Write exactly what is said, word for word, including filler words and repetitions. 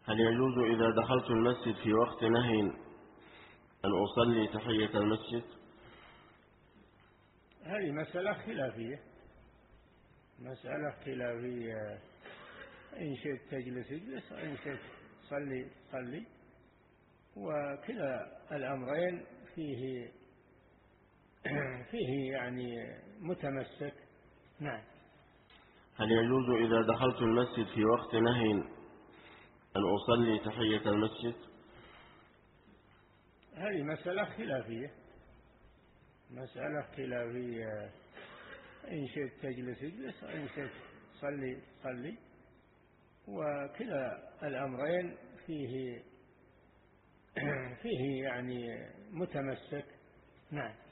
هل يجوز إذا دخلت المسجد في وقت نهي أن أصلي تحية المسجد؟ هذه مسألة خلافية، مسألة خلافية، إن شئت تجلس اجلس وإن شئت صلي صلي، وكلا الأمرين فيه فيه يعني متمسك. نعم. هل يجوز إذا دخلت المسجد في وقت نهي أن أصلي تحية المسجد؟ هذه مسألة خلافية، مسألة خلافية، إن شئت تجلس اجلس وإن شئت صلي صلي، وكلا الأمرين فيه فيه يعني متمسك. نعم.